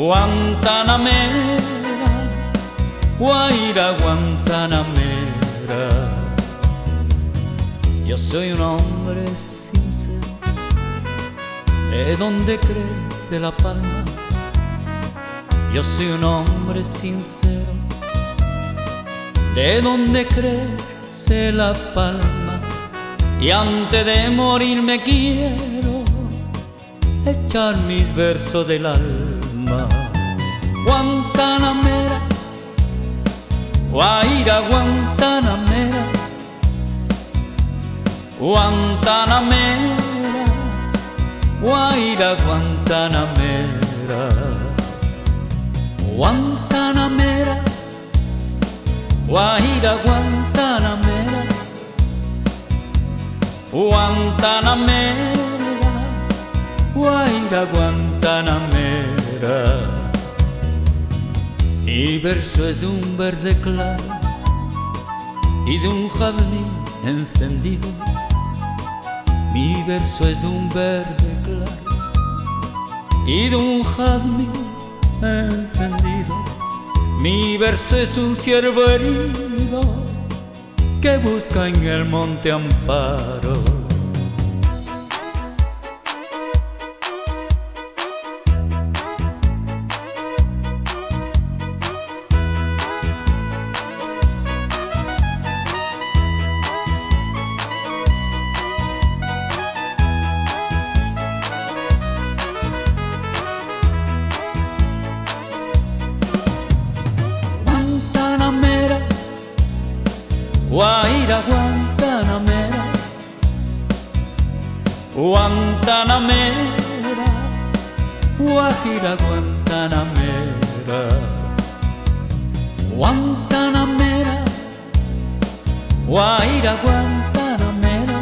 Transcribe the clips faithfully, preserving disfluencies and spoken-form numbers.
Guantanamera, Guaira Guantanamera. Yo soy un hombre sincero, de donde crece la palma. Yo soy un hombre sincero, de donde crece la palma. Y antes de morir me quiero echar mis versos del alma. Guantanamera, Guaira Guantanamera, Guantanamera, Guaira Guantanamera. Guantanamera, Guaira Guantanamera, Guantanamera, Guaira Guantanamera. Mi verso es de un verde claro y de un jazmín encendido. Mi verso es de un verde claro y de un jazmín encendido. Mi verso es un ciervo herido que busca en el monte amparo. Guaira Guantanamera, Guantanamera, Guajira Guantanamera. Guantanamera, Guaira Guantanamera,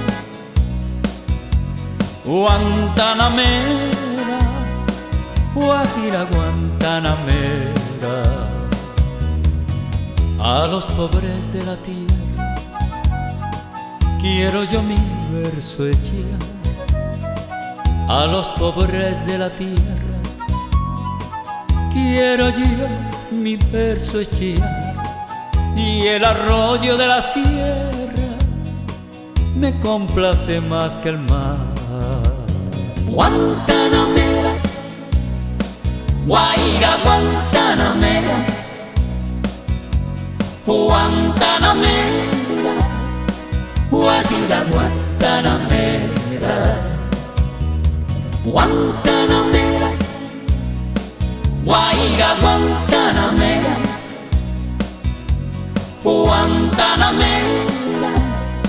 Guantanamera, Guajira Guantanamera. A los pobres de la tierra quiero yo mi verso echar. A los pobres de la tierra quiero yo mi verso echar. Y el arroyo de la sierra me complace más que el mar. Guantanamera, Guaira Guantanamera, Guantanamera, Guajira Guantanamera. Guantanamera, Guaira Guantanamera, Guantanamera,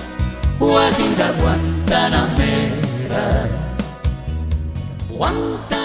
Guajira Guantanamera. Guantanamera.